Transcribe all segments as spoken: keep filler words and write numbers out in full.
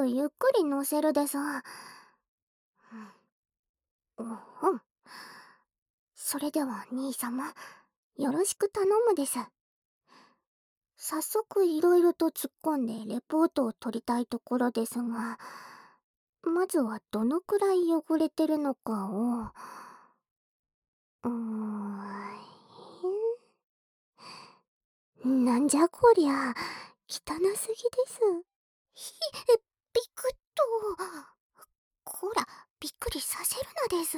とゆっくり乗せるでさ。うん、うん。それでは兄様、よろしく頼むです。早速いろいろと突っ込んでレポートを取りたいところですが、まずはどのくらい汚れてるのかを、うーん、なんじゃこりゃ、汚すぎです。ひ、え、びくっと。こら、びっくりさせるなです。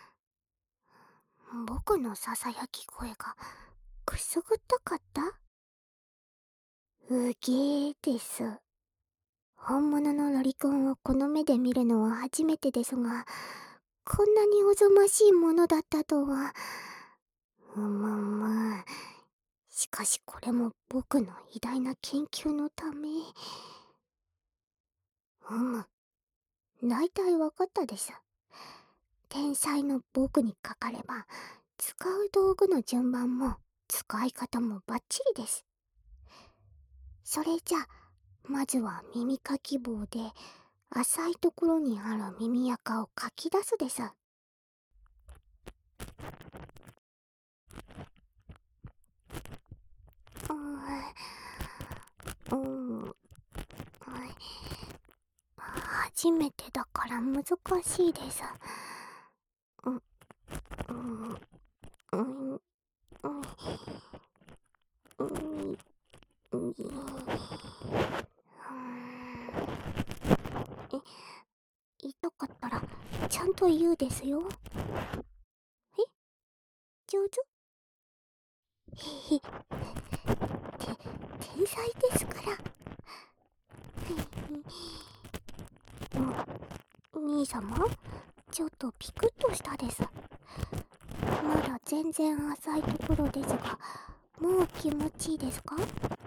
僕のささやき声がくすぐったかった？うげーです。本物のロリコンをこの目で見るのは初めてですが、こんなにおぞましいものだったとは。うむむ。しかしこれも僕の偉大な研究のため。うむ。大体わかったです。天才の僕にかかれば、使う道具の順番も使い方もバッチリです。それじゃ、まずは耳かき棒で浅いところにある耳垢をかき出すです。うーん、うーん、初めてだから難しいです。う、うん、うん、うん、うん、うん、うん、え、痛かったらちゃんと言うですよ。え、上手？へへ、て、天才ですから。うん、兄様、ちょっとピクッとしたです。まだ全然浅いところですが、もう気持ちいいですか？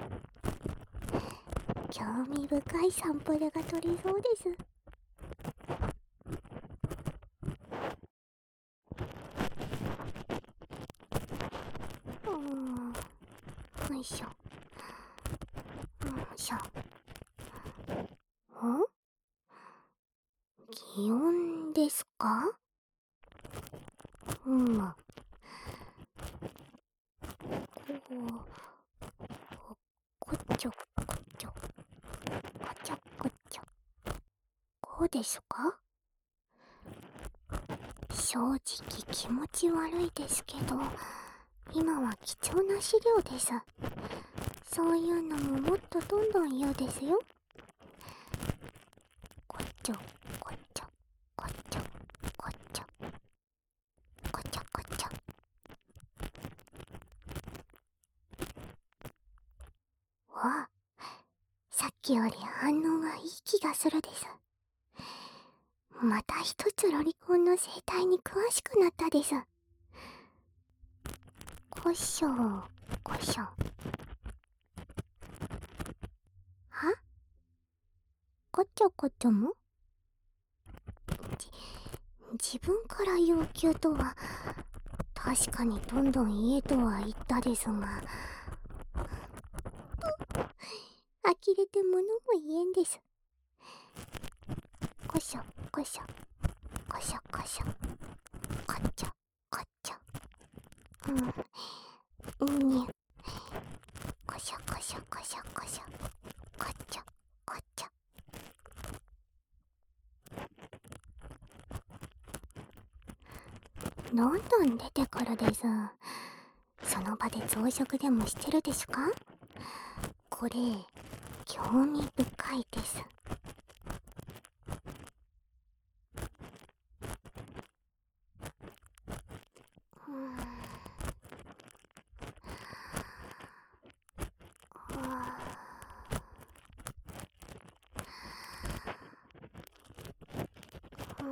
興味深いサンプルが取れそうです。うーん、よいしょ、よいしょ。ん？擬音ですか？うむ。こう、こっちょこっちょ、こちょこちょ。こうですか？正直気持ち悪いですけど、今は貴重な資料です。そういうのももっとどんどん言うですよ。こっちょこっちょこっちょこっちょこちょこちょ。わあ、さっきより反応がいい気がするです。また一つロリコンの生態に詳しくなったです。こしょこしょ。は？こちょこちょも？じ、自分から要求とは、確かにどんどん言えとは言ったですが、呆れて物も言えんです。こしょこしょこしょこしょこっちょこっちょ。うん、にゅこしょこしょこしょこしょこっちょこっちょ。どんどん出てくるです。その場で増殖でもしてるですか？これ興味深いです。うーん、うん、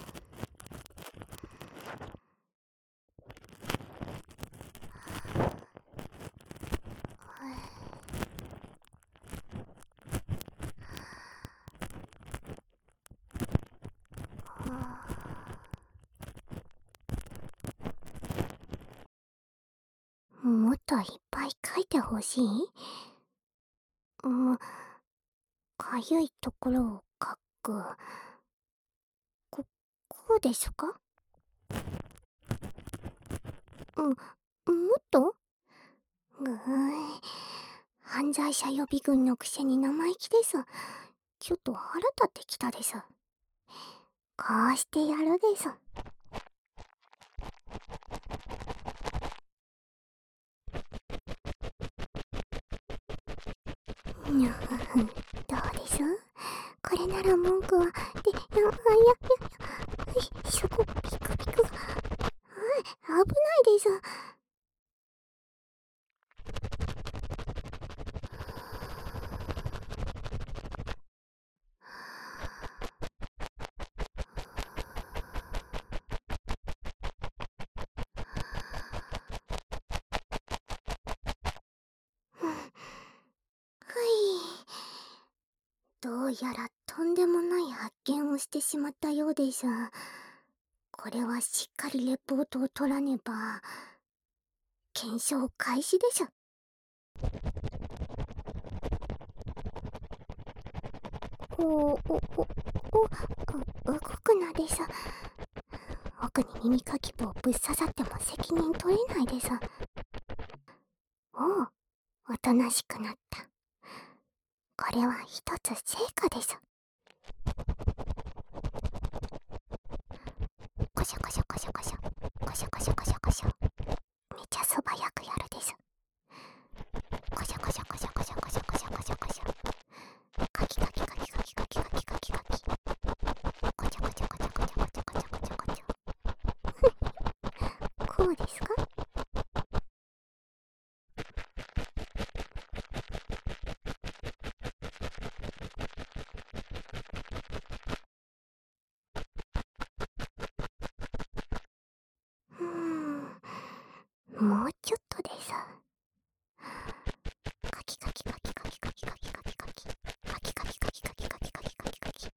もっといっぱい書いてほしい？うん、かゆいところをく、こ、こうですか？うん、もっと？ぐーい。犯罪者予備軍のくせに生意気です。ちょっと腹立ってきたです。こうしてやるです。にゃふふ、どうですこれなら文句は、で、や、や、や、や、い、そこ、ピクピクが、はい、危ないです。ふん、はい。どうやらとんでもない発見をしてしまったようです。これはしっかりレポートを取らねば。検証開始でしょ。おお、お、お、お、動くなです。奥に耳かき棒ぶっ刺さっても責任取れないです。おお、おとなしくなった。これは一つ成果です。コシャコシャコシャコシャ、コシャコシャコシャコシャ。めちゃ素早くやるです。コシャコシャコシャコシャコシャコシャコシャコシャ。カキカキカキカキカキカキカキカキ。コチャコチャコチャコチャコチャコチャコチャコチャ。こうですか？うーん、もうちょっとです。カキカキカキカキカキカキカキカキ。カキカキカキカキカキカキカキカキ。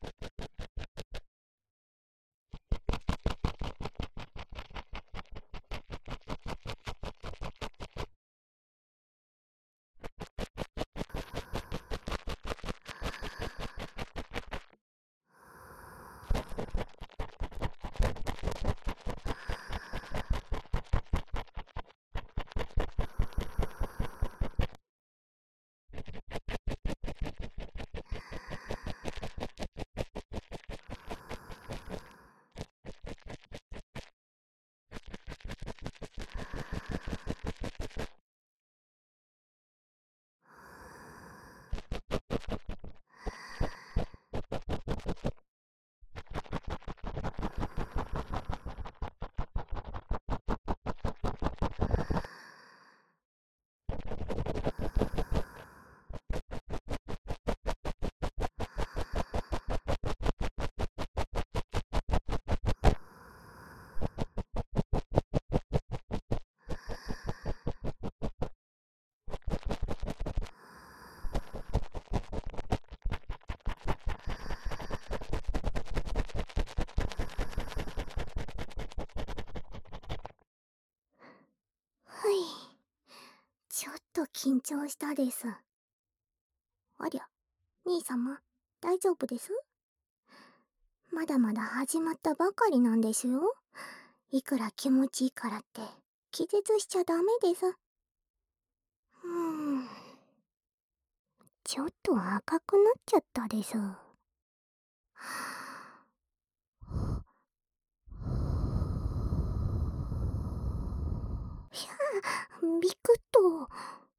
はい。ちょっと緊張したです。ありゃ、兄様、大丈夫です？まだまだ始まったばかりなんですよ。いくら気持ちいいからって、気絶しちゃダメです。うーん。ちょっと赤くなっちゃったです。ひゃー、ビクッと。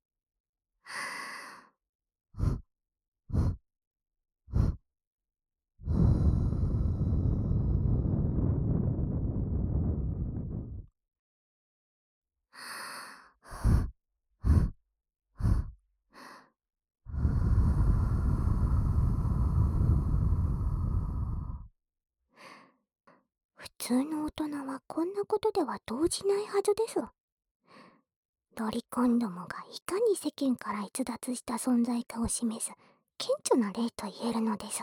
普通の大人はこんなことでは動じないはずです。ロリコンどもがいかに世間から逸脱した存在かを示す顕著な例と言えるのです。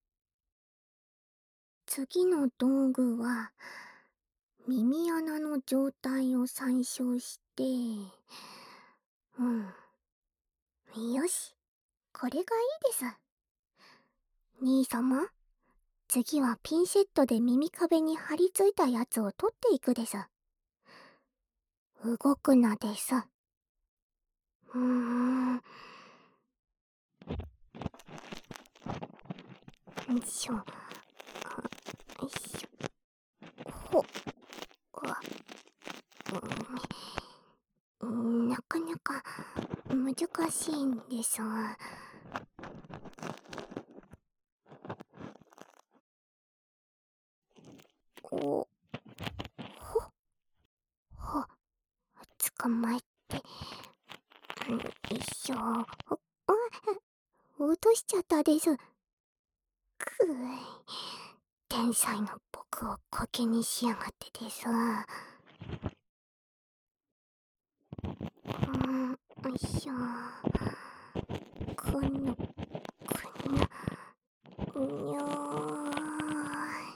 次の道具は、耳穴の状態を参照して、うん。よし、これがいいです。兄様、 次はピンセットで耳壁に張り付いたやつを取っていくです。動くなです。うーん。よいしょ。よいしょ。ほっ。うわ。うん、なかなか難しいんです。お、ほ、ほ、捕まえて、よいしょ。あ、落としちゃったです。くぅい。天才の僕をコケにしやがってです。うーん、よいしょ。この、この、にょーい。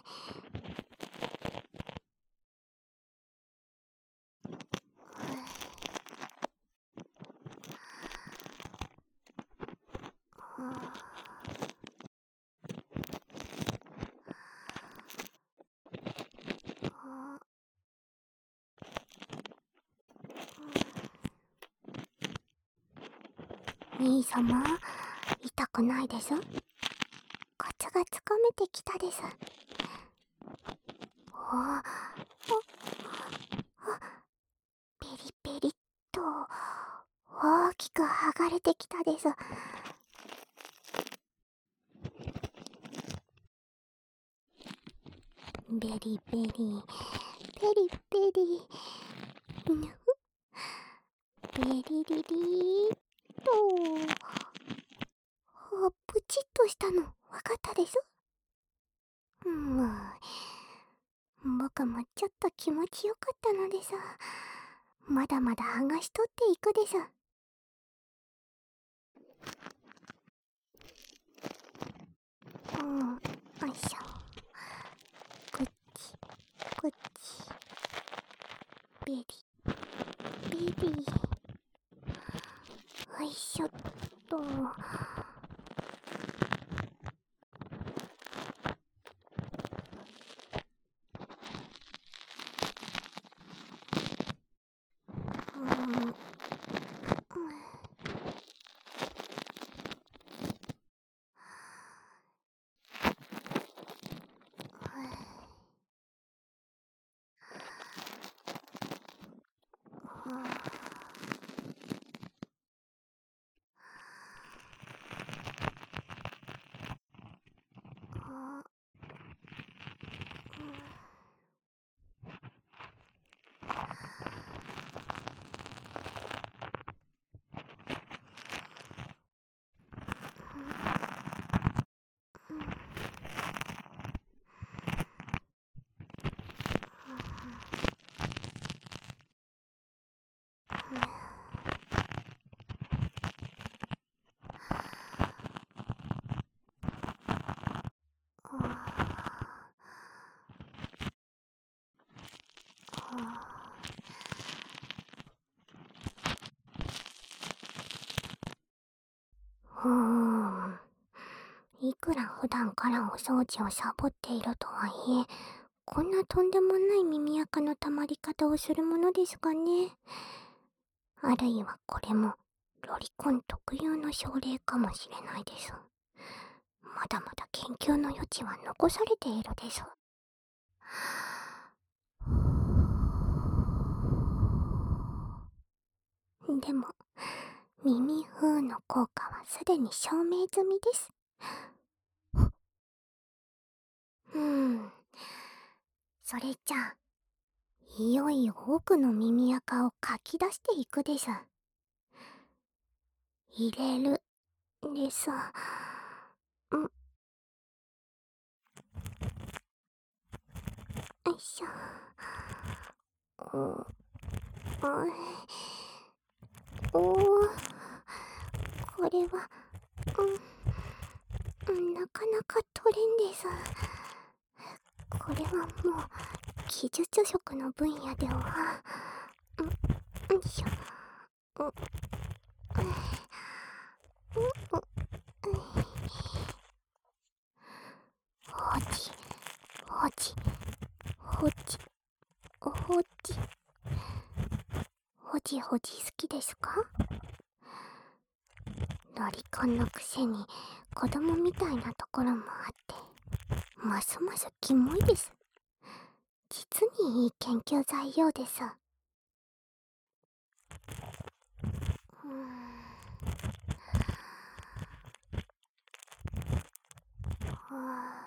兄さま、痛くないです？コツがつかめてきたです。おあ、あ、ペリペリっと大きく剥がれてきたです。ベリベリ、ペリペリ、ぬふ、ベリリリーっと。あ、プチッとしたの、わかったです？うん、僕もちょっと気持ちよかったのです。まだまだ剥がし取っていくです。うん、よいしょ。こっち、こっち。ベリ、ベリ。よいしょっと。うん、うん。うーん。いくら普段からお掃除をサボっているとはいえ、こんなとんでもない耳垢の溜まり方をするものですかね。あるいはこれもロリコン特有の症例かもしれないです。まだまだ研究の余地は残されているです。でも、耳フーの効果はすでに証明済みです。うーん。それじゃあ、いよいよ奥の耳垢をかき出していくです。入れる、です。ん、よいしょ。お、おい、おー、これは、うん、なかなか取れんです。これはもう、技術職の分野では、ん、よいしょ。ん、放置ちほちほちほじほじ好きですか？ロリコンのくせに子供みたいなところもあってますますキモいです。実にいい研究材料です。うーんは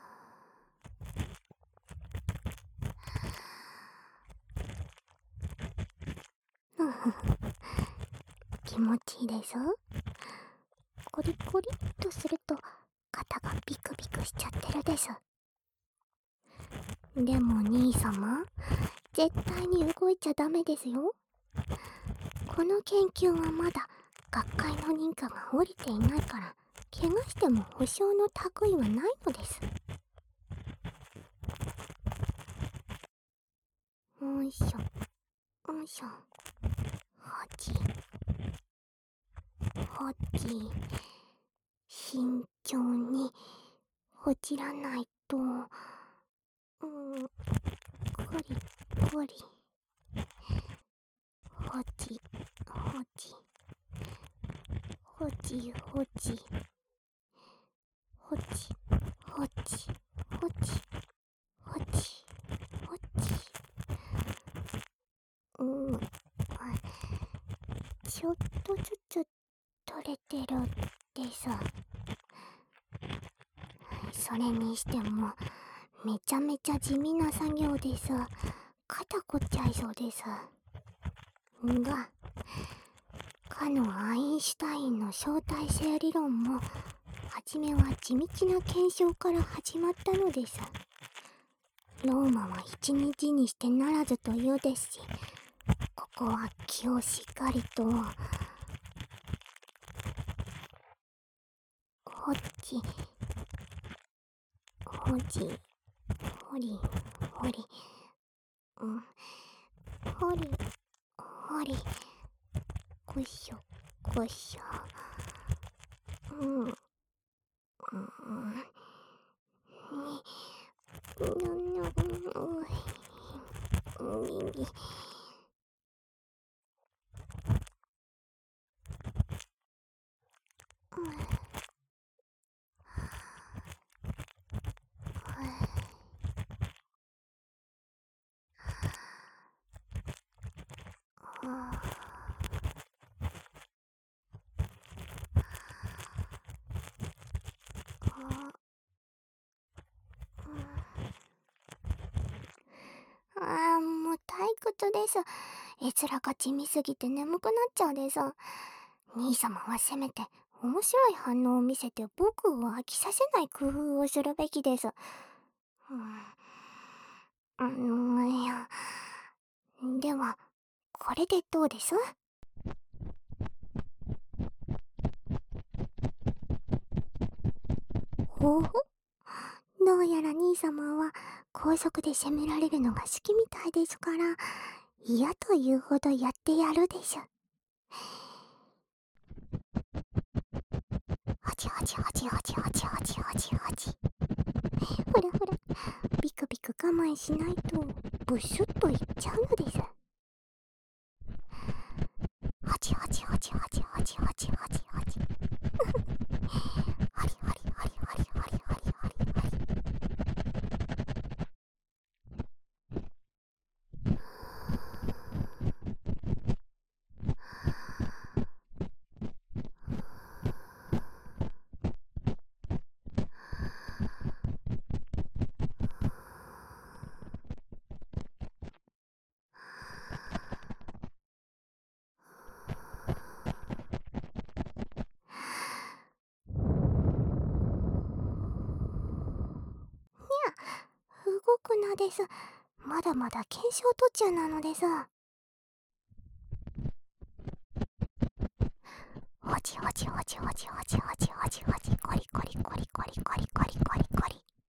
ぁふふ気持ちいいでしょ？コリコリっとすると肩がビクビクしちゃってるです。でも兄様、絶対に動いちゃダメですよ。この研究はまだ学会の認可が下りていないから怪我しても保証の類はないのです。よいしょよいしょ、はちはち、慎重にほじらないと。うん、こりこり、ほじほじほじほじほじほじほじほじほじ。うん、ちょっとずつ取れてるです。それにしてもめちゃめちゃ地味な作業です。肩こっちゃいそうです。が、かのアインシュタインの相対性理論も初めは地道な検証から始まったのです。ローマは一日にしてならずというですし、ここは気をしっかりと。ほっちほじほりほり、うん、ほりほり、こしょこしょ、うん、うん、に、にょにょ、うん、にに、ああ、もう退屈です。絵面が地味すぎて眠くなっちゃうです。兄様はせめて面白い反応を見せて僕を飽きさせない工夫をするべきです。うん、うん、いや、ではこれでどうです？ほほ、どうやら兄様は高速で攻められるのが好きみたいですから、嫌というほどやってやるでしょ。はちはちはちはちはちはちはちはち。ほらほら、ビクビク我慢しないとブシュッといっちゃうのです。はちはちはちはちはちはちはちはち。ハリハリハリハリハリハリハリハリ。動くのです。まだまだ検証途中なのです。ほちほちほちほちほちほちほちほち、コリコリコリコリコリコリコリコリ、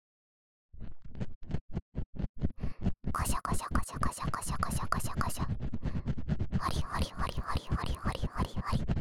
コシャコシャコシャコシャコシャコシャコシャコシャ、ハリハリハリハリハリハリハリハリ。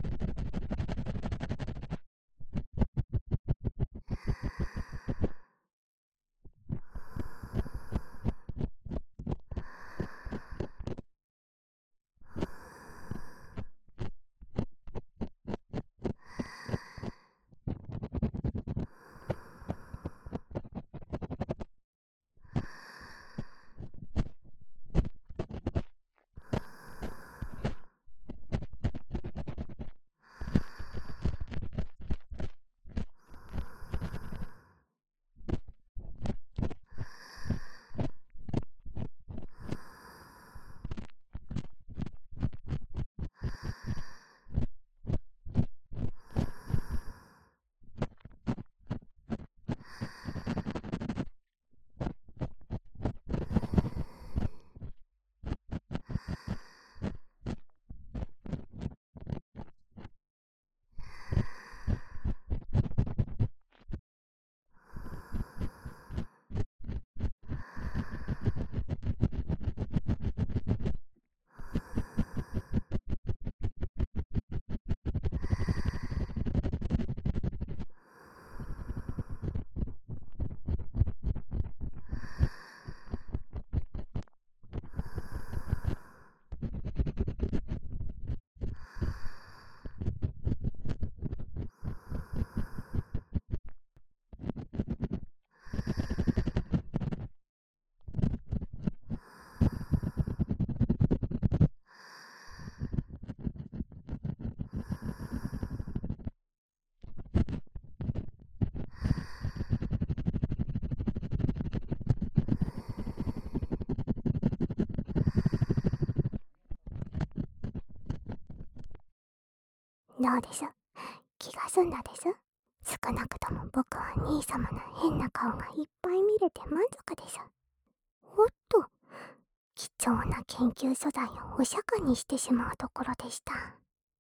どうです？気が済んだです？少なくとも僕は兄様の変な顔がいっぱい見れて満足です。おっと、貴重な研究素材をお釈迦にしてしまうところでした。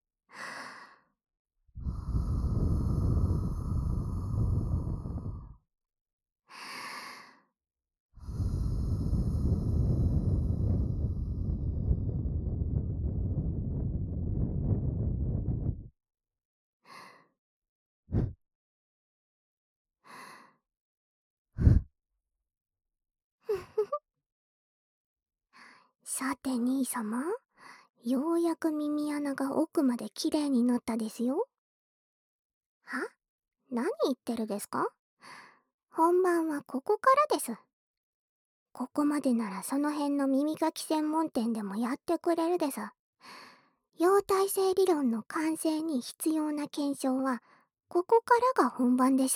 さて兄様、ようやく耳穴が奥まできれいになったですよ。は？何言ってるですか？本番はここからです。ここまでならその辺の耳かき専門店でもやってくれるです。相対性理論の完成に必要な検証はここからが本番です。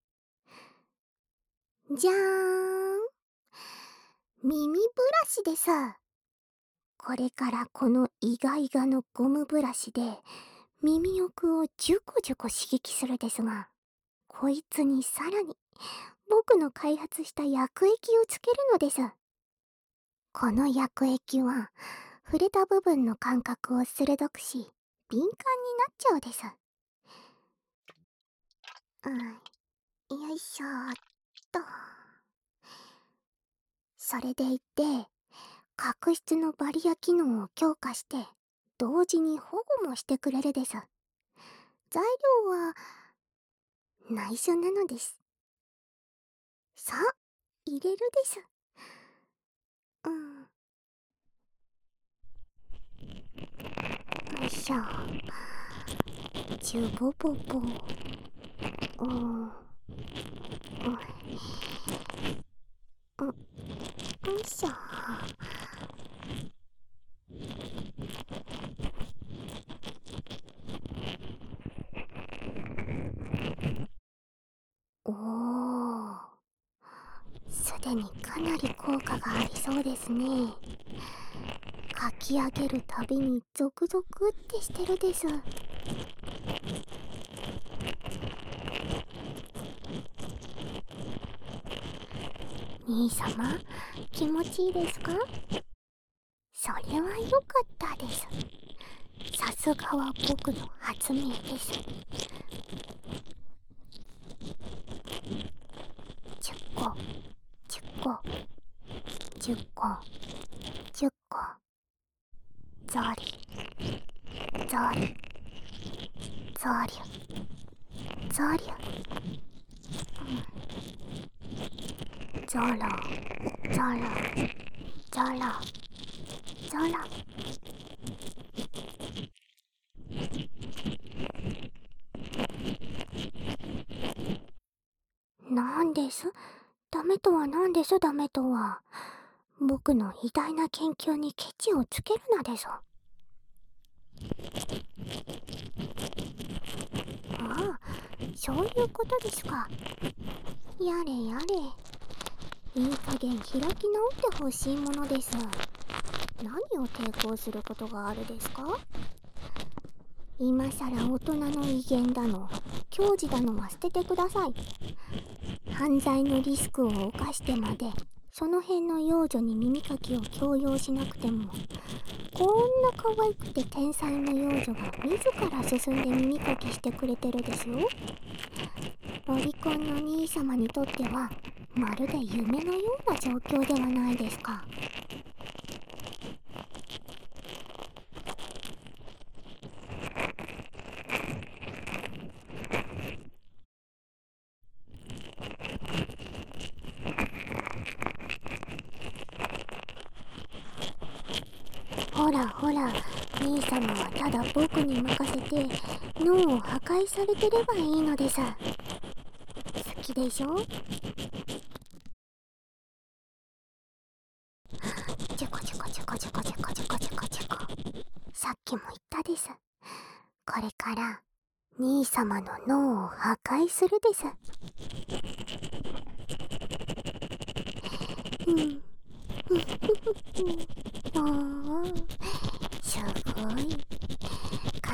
じゃーん、耳ブラシです。これからこのイガイガのゴムブラシで耳奥をジュコジュコ刺激するですが、こいつにさらに僕の開発した薬液をつけるのです。この薬液は触れた部分の感覚を鋭くし敏感になっちゃうです。うん、よいしょーっと。それでいて角質のバリア機能を強化して同時に保護もしてくれるです。材料は内緒なのです。さあ入れるです。うん、よいしょ。ジュボボボ。うん、うん、うん、よいしょ。おー、すでにかなり効果がありそうですね。かき上げるたびにゾクゾクってしてるです。兄様、気持ちいいですか？それは良かったです。さすがは僕の発明です。じゅっこ、じゅっこ、じゅっこ、じゅっこ。ゾリ、ゾリ、ゾリュ、ゾリュ。ゾロ、ゾロ、ゾロ、ゾロ。なんです？ダメとは何です？ダメとは。僕の偉大な研究にケチをつけるなでしょ。ああ、そういうことですか。やれやれ。いい加減開き直ってほしいものです。何を抵抗することがあるですか？今さら大人の威厳だの、矜持だのは捨ててください。犯罪のリスクを冒してまでその辺の幼女に耳かきを強要しなくても、こんな可愛くて天才の幼女が自ら進んで耳かきしてくれてるですよ。ロリコンの兄様にとってはまるで夢のような状況ではないですか。ほらほら、兄様はただ僕に任せて脳を破壊されてればいいのです。好きでしょ？チュコチュコチュコチュコチュコチュコチュコチュコ。さっきも言ったです。これから兄様の脳を破壊するです。うんおー、すごい。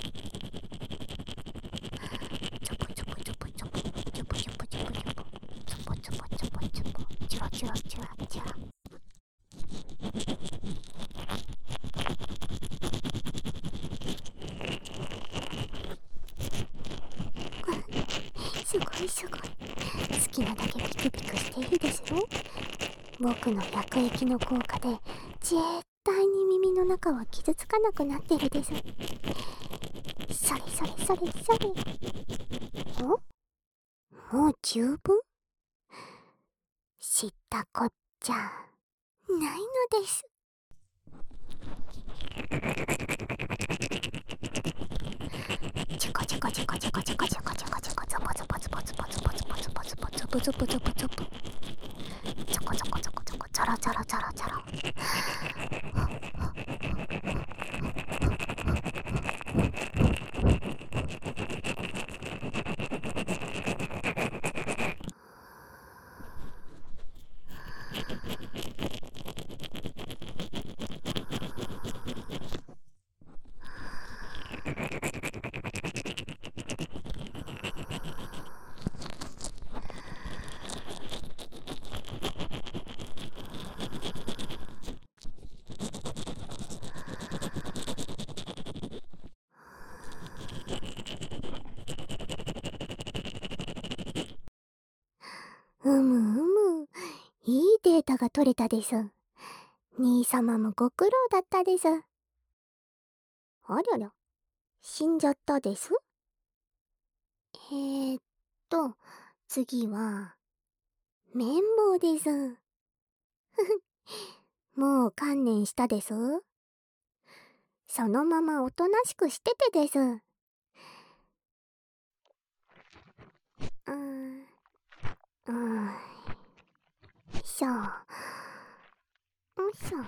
ちょぽちょぽちょぽちょぽちょぽちょぽちょぽちょぽちょぽちょぽちょぽちょぽちょぽチュラチュラチュラチュラ。すごいすごい。好きなだけピクピクしていいですよ。僕の薬液の効果で絶対に耳の中は傷つかなくなってるです。それそれそれそれ。お？もう十分？知ったこっちゃないのです。チュコチュコチュコチュコチュコチュコチュコチュコゾポゾポゾポゾポゾポゾポゾポゾポゾポゾポゾポゾポチョコチョコチョコチョコチョロチョロチョロチョロ。うむうむ、いいデータが取れたです。兄様もご苦労だったです。あらら、死んじゃったです。えーっと、次は、綿棒です。もう観念したです。そのままおとなしくしててです。うーん、うーん、よいしょ。よいしょ。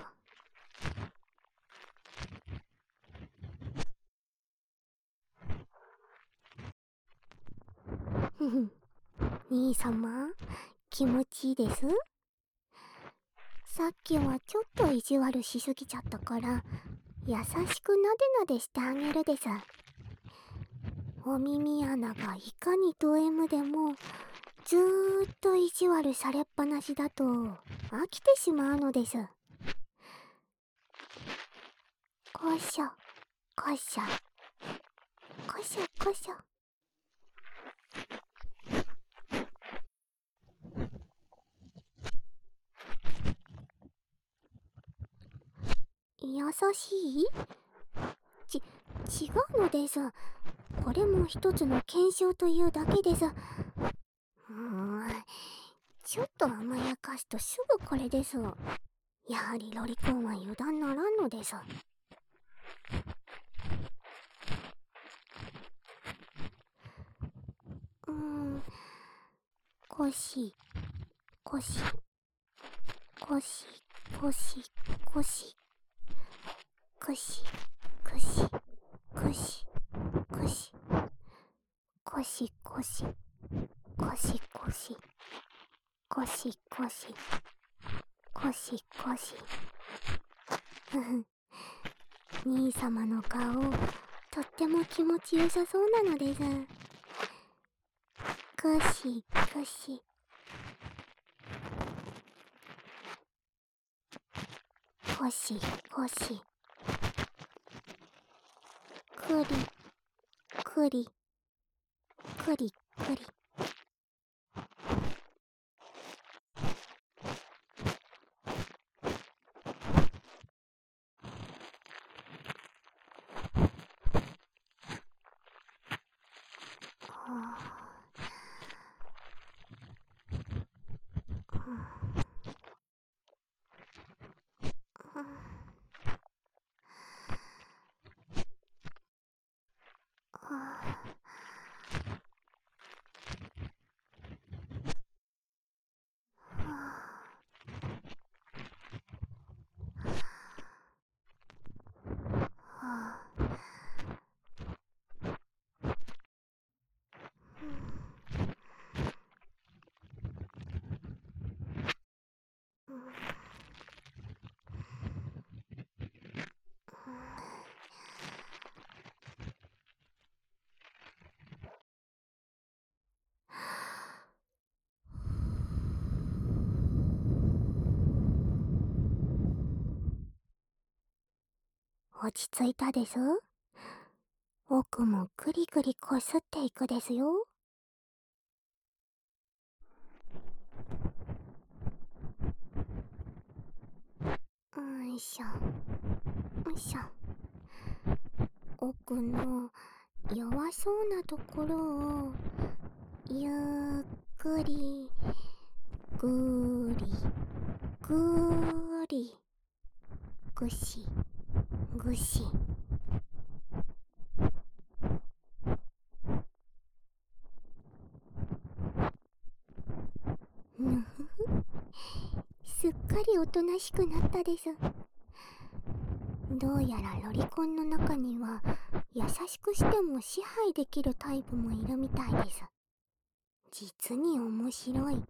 ふふ、兄様、気持ちいいです？さっきはちょっと意地悪しすぎちゃったから、優しくなでなでしてあげるです。お耳穴がいかにド エム でも、ずーっと意地悪されっぱなしだと飽きてしまうのです。こしょ、こしょ、こしょこしょ。優しい？ち、違うのです。これも一つの検証というだけです。うーん、ちょっと甘やかすとすぐこれです。やはりロリコンは油断ならんのです。うーん、こし、こし、こし、こし、こし、くし、くし、くし、くし、こしこし、こしこし、こしこし、こしこし。ふふ、兄様の顔、とっても気持ちよさそうなのです。くしくし。こしこし。くり、くり、くりくり。はあ、うん、はあ、は落ち着いたです。奥もぐりぐりこすっていくですよ。よいしょよいしょ。奥の弱そうなところをゆっくりぐりぐりぐしぐし。ぬふふ、すっかりおとなしくなったです。どうやらロリコンの中には優しくしても支配できるタイプもいるみたいです。実に面白い。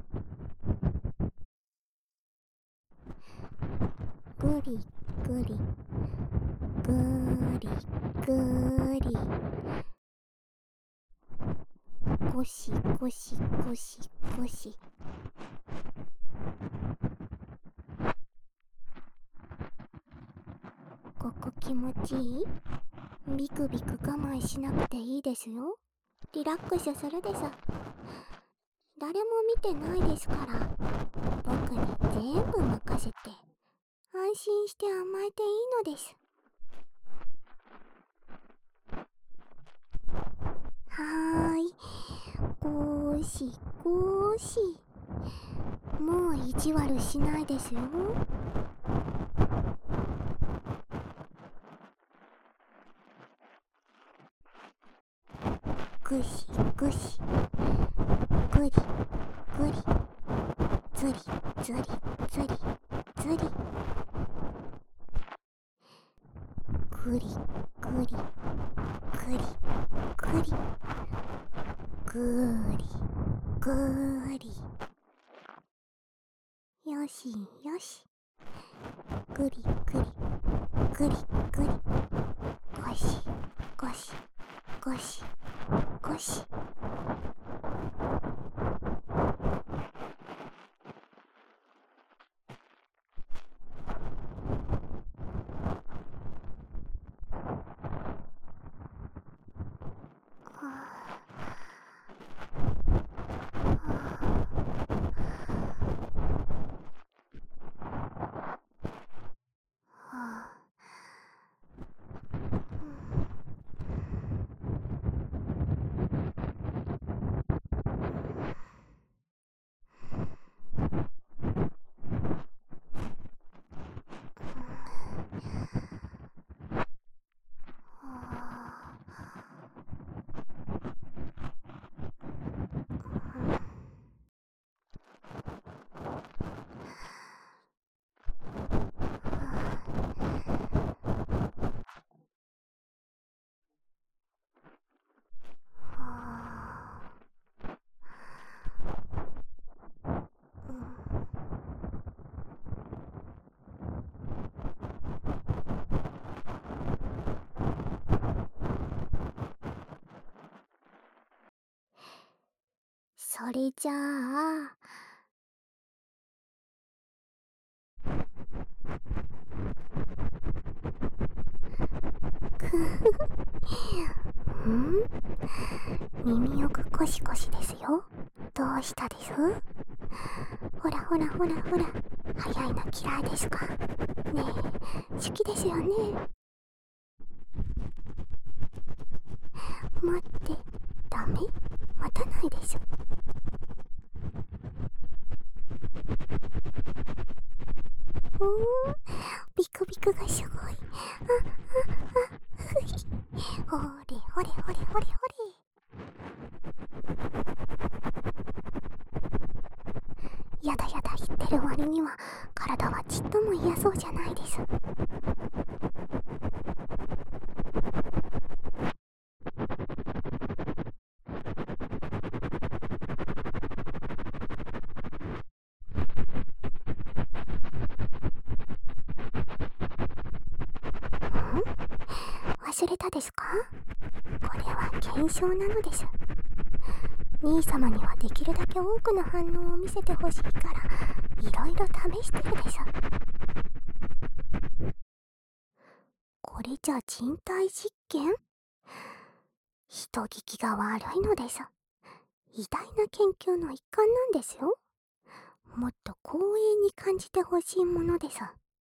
ぐりぐりぐりぐりゴシゴシゴシゴシ。ここ気持ちいい？ビクビク我慢しなくていいですよ。リラックスするです。誰も見てないですから、僕に全部任せて安心して甘えていいのです。はーい、ゴーシゴーシ。もう意地悪しないですよ。ぐしぐしぐりぐりずりずりずりずりぐりぐりぐりぐりぐりぐり。よしよし。ぐりぐりぐりぐりゴシゴシゴシゴシ。それじゃあん？耳よくコシコシですよ。どうしたです？ほらほらほらほら、早いの嫌いですか？ねえ、好きですよね。待って、ダメ？待たないでしょ。おー、ビクビクがすごい。あ、あ、あ、ふひ。ほれほれほれほれほれ。やだやだ言ってる割には体はちっとも嫌そうじゃないです。忘れたですか？これは検証なのです。兄様にはできるだけ多くの反応を見せてほしいからいろいろ試してるです。 れじゃ人体実験？人聞きが悪いのです。偉大な研究の一環なんですよ。もっと光栄に感じてほしいものです。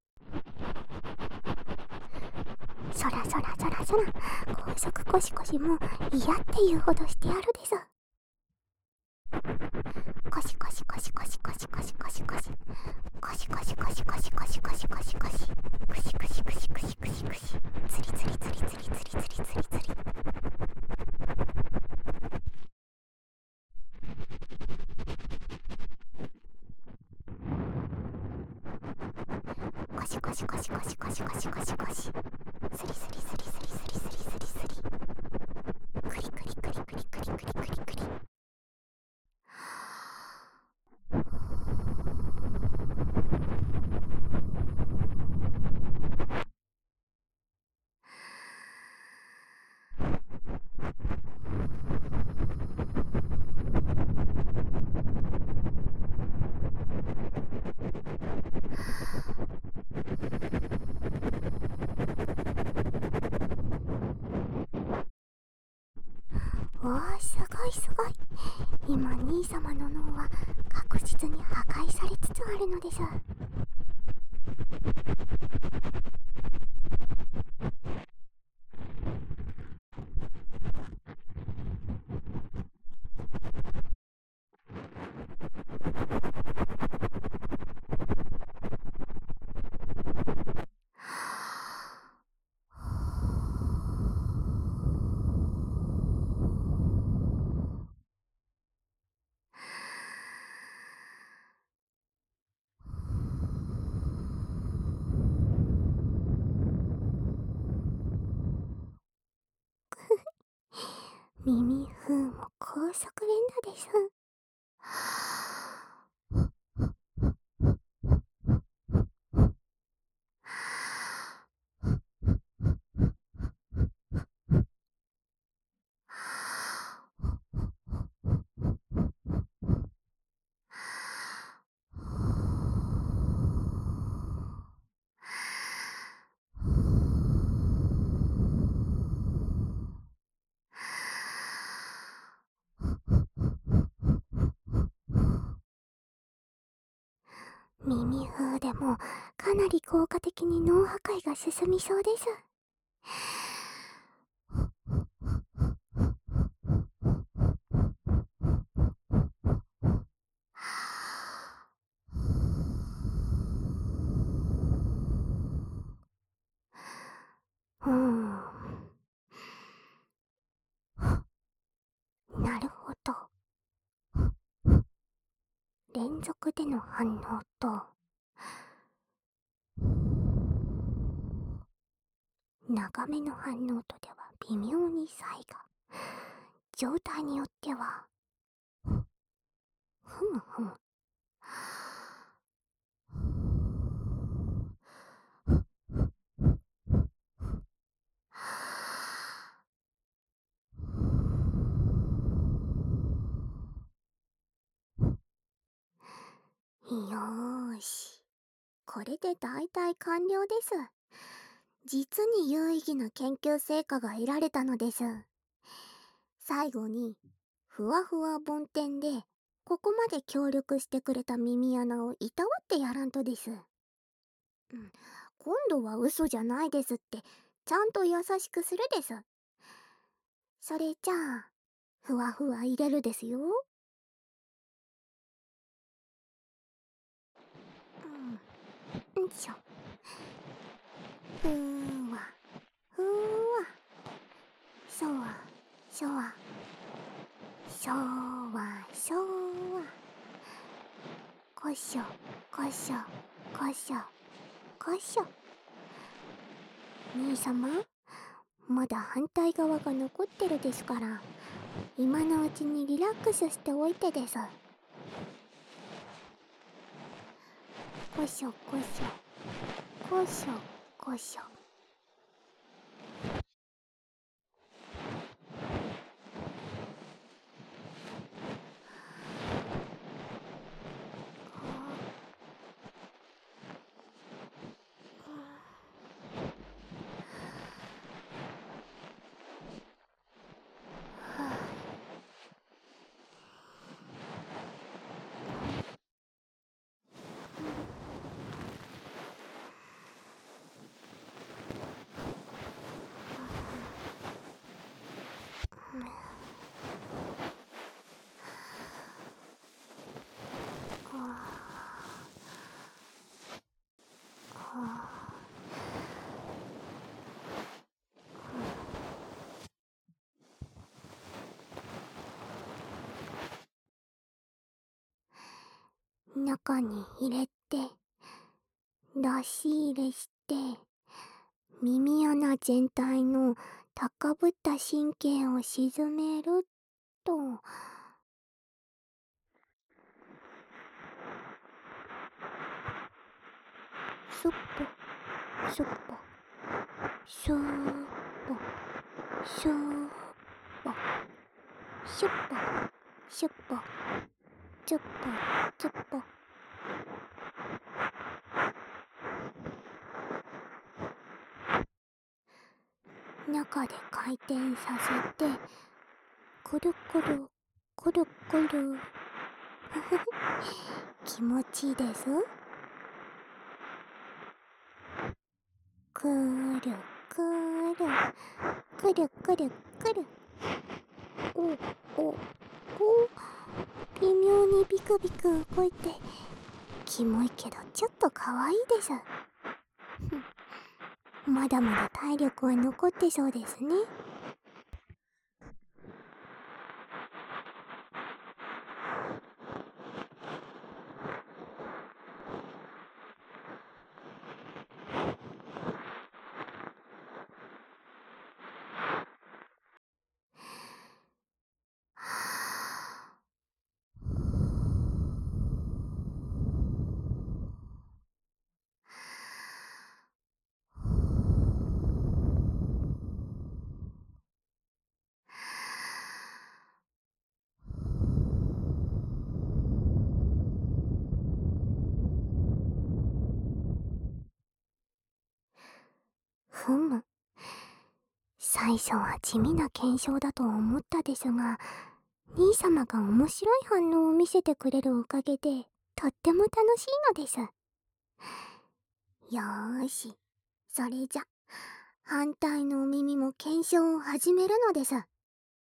そらそらそらそら、高速コシコシも嫌っていうほどしてやるです。コシコシコシコシコシコシコシコシコシコシコシコシコシコシコシコシクシクシクシクシクシクシクシ、ツリツリツリツリツリツリツリツリ、コシコシコシコシコシコシコシコシ、スリスリスリスリスリスリスリスリ、クリクリクリクリクリクリクリクリ。わあ、すごいすごい。今兄様の脳は確実に破壊されつつあるのです。耳ふーも高速連打です。耳ふーでもかなり効果的に脳破壊が進みそうです。うーん、なるほど。連続での反応と長めの反応とでは微妙に差異が。状態によっては、ふむふむ。よーし、これで大体完了です。実に有意義な研究成果が得られたのです。最後にふわふわ梵天でここまで協力してくれた耳穴をいたわってやらんとです。うん、今度は嘘じゃないですってちゃんと優しくするです。それじゃあふわふわ入れるですよ。うん、んしょ。ふーわふーわ、しょわしょわしょわしょわ、こしょこしょこしょこしょ。兄様、まだ反対側が残ってるですから、今のうちにリラックスしておいてです。こしょこしょこしょこしょ。 中に入れて、出し入れして、耳穴全体の高ぶった神経を鎮めると。そっぽ、そっぽ、そーっぽ、そーっぽ、しゅっぽ、しゅっぽ、ちゅっぽ、ちゅっぽ。中で回転させて、くるくる、くるくる。ふふふ、気持ちいいです。くるくる、くるくるくる。おおお、微妙にビクビク動いて、キモいけどちょっと可愛いです。まだまだ体力は残ってそうですね。ふむ。最初は地味な検証だと思ったですが、兄様が面白い反応を見せてくれるおかげで、とっても楽しいのです。よーし、それじゃ反対のお耳も検証を始めるのです。